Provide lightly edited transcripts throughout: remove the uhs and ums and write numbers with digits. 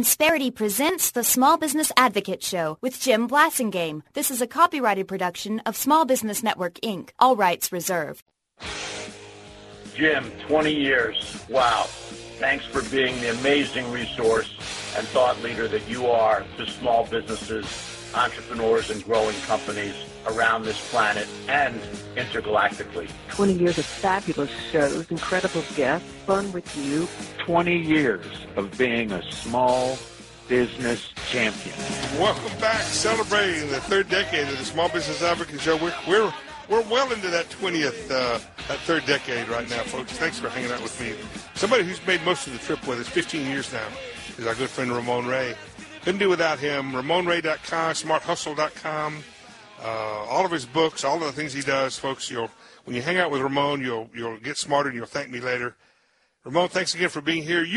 Insperity presents the Small Business Advocate Show with Jim Blasingame. This is a copyrighted production of Small Business Network, Inc. All rights reserved. Jim, 20 years. Wow. Thanks for being the amazing resource and thought leader that you are to small businesses, entrepreneurs, and growing companies around this planet and intergalactically. 20 years of fabulous shows, incredible guests, fun with you. 20 years of being a small business champion. Welcome back, celebrating the third decade of the Small Business Advocate Show. We're well into that 20th, that third decade right now, folks. Thanks for hanging out with me. Somebody who's made most of the trip with us, 15 years now, is our good friend Ramon Ray. Couldn't do without him. RamonRay.com, SmartHustle.com. All of his books, all of the things he does, folks. When you hang out with Ramon, you'll get smarter, and you'll thank me later. Ramon, thanks again for being here.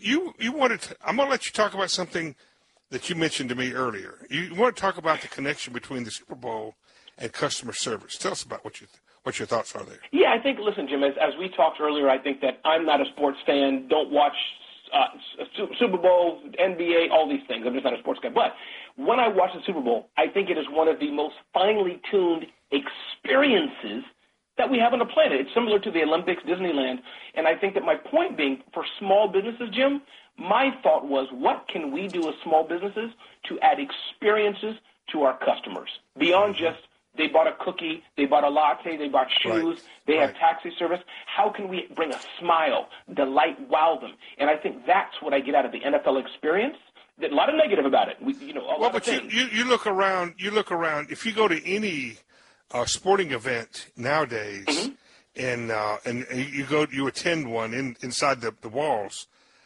I'm going to let you talk about something that you mentioned to me earlier. You want to talk about the connection between the Super Bowl and customer service. Tell us about what your thoughts are there. Yeah, I think, listen, Jim, as we talked earlier, I think that I'm not a sports fan, don't watch Super Bowl, NBA, all these things. I'm just not a sports guy. But when I watch the Super Bowl, I think it is one of the most finely tuned experiences that we have on the planet. It's similar to the Olympics, Disneyland. And I think that my point being, for small businesses, Jim, my thought was, what can we do as small businesses to add experiences to our customers beyond just they bought a cookie, they bought a latte, they bought shoes, they have taxi service. How can we bring a smile, delight, wow them? And I think that's what I get out of the NFL experience. A lot of negative about it. You look around. If you go to any sporting event nowadays, mm-hmm. and you attend one inside the walls,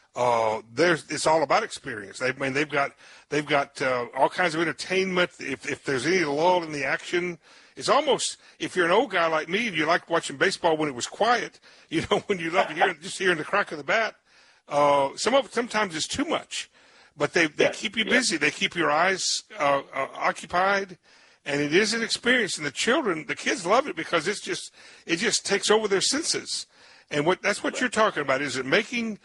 it's all about experience. They've got all kinds of entertainment. If there's any lull in the action, it's almost, if you're an old guy like me and you like watching baseball when it was quiet, when you love hearing the crack of the bat. Sometimes it's too much, but they keep you busy. They keep your eyes occupied, and it is an experience. And the kids love it because it just takes over their senses. And that's what you're talking about. Is it making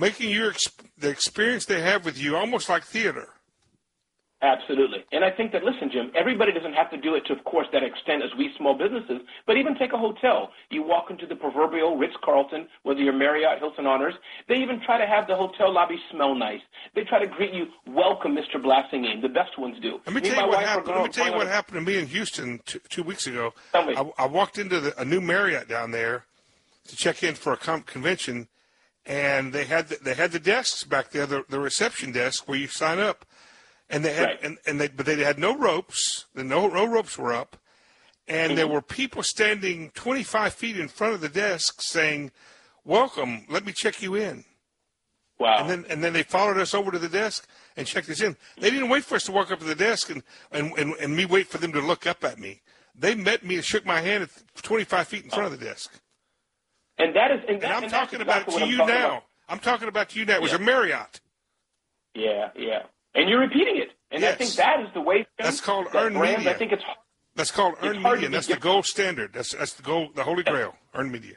the experience they have with you almost like theater? Absolutely. And I think that, listen, Jim, everybody doesn't have to do it to, of course, that extent as we small businesses, but even take a hotel. You walk into the proverbial Ritz-Carlton, whether you're Marriott, Hilton Honors, they even try to have the hotel lobby smell nice. They try to greet you, welcome, Mr. Blasingame. The best ones do. Let me tell you what happened to me in Houston 2 weeks ago. I walked into a new Marriott down there to check in for a convention, and they had the desks back there, the reception desk where you sign up, and they had but they had no ropes. No ropes were up, and there were people standing 25 feet in front of the desk saying, "Welcome, let me check you in." Wow! And then they followed us over to the desk and checked us in. They didn't wait for us to walk up to the desk and me wait for them to look up at me. They met me and shook my hand at 25 feet in front of the desk. And I'm talking about it to you now. I'm talking about to you now. It was a Marriott. Yeah. And you're repeating it. And I think that is the way. That's called earned media. I think that's called earned media. And that's the gold standard. That's the gold, the holy grail, earned media.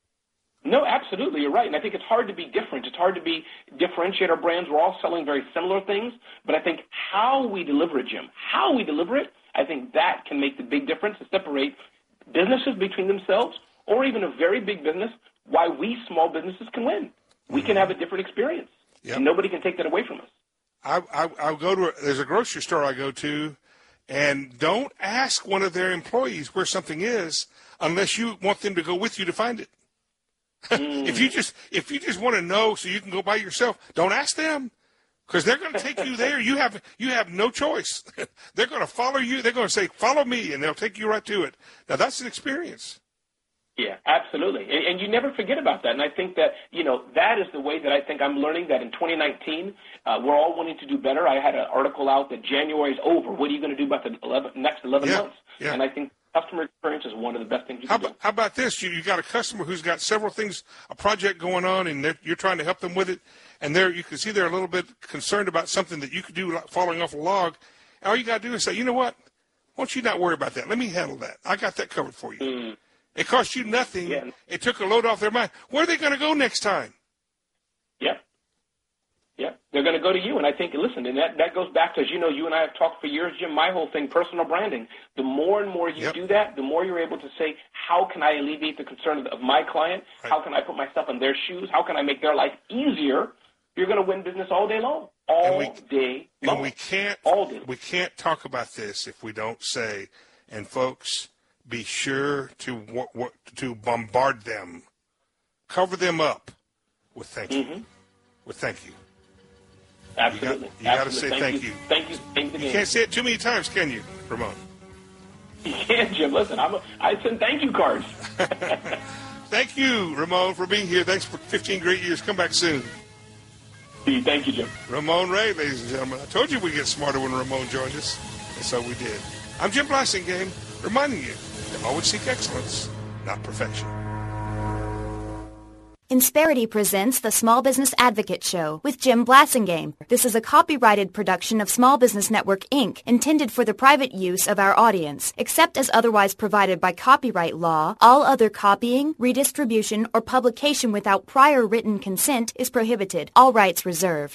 No, absolutely. You're right. And I think it's hard to be different. It's hard to differentiate our brands. We're all selling very similar things. But I think how we deliver it, Jim, I think that can make the big difference to separate businesses between themselves, or even a very big business, why we small businesses can win. We can have a different experience. Yep. And nobody can take that away from us. I'll go to there's a grocery store I go to, and don't ask one of their employees where something is unless you want them to go with you to find it. If you just want to know so you can go by yourself, don't ask them, because they're going to take you there. You have no choice. They're going to follow you. They're going to say, "Follow me," and they'll take you right to it. Now that's an experience. Yeah, absolutely. And you never forget about that. And I think that, that is the way that I think I'm learning that in 2019, we're all wanting to do better. I had an article out that January is over. What are you going to do about the next 11 months? Yeah. And I think customer experience is one of the best things you can do. How about this? You got a customer who's got several things, a project going on, and you're trying to help them with it. And you can see they're a little bit concerned about something that you could do, like falling off a log. All you got to do is say, "You know what? Why don't you not worry about that? Let me handle that. I got that covered for you." It cost you nothing. Yeah. It took a load off their mind. Where are they going to go next time? Yeah. Yeah, they're going to go to you. And I think, listen, and that goes back to, as you know, you and I have talked for years, Jim, my whole thing, personal branding. The more and more you do that, the more you're able to say, how can I alleviate the concern of my client? Right. How can I put myself in their shoes? How can I make their life easier? You're going to win business all day long. All day long. And we can't talk about this if we don't say, and folks, be sure to bombard them. Cover them up with thank you. Mm-hmm. With thank you. Absolutely. You got to say thank you. Thank you. You can't say it too many times, can you, Ramon? You can, Jim. Listen, I send thank you cards. Thank you, Ramon, for being here. Thanks for 15 great years. Come back soon. Thank you, Jim. Ramon Ray, ladies and gentlemen. I told you we'd get smarter when Ramon joined us, and so we did. I'm Jim Blasingame, reminding you to always seek excellence, not perfection. Insperity presents the Small Business Advocate Show with Jim Blasingame. This is a copyrighted production of Small Business Network, Inc., intended for the private use of our audience. Except as otherwise provided by copyright law, all other copying, redistribution, or publication without prior written consent is prohibited. All rights reserved.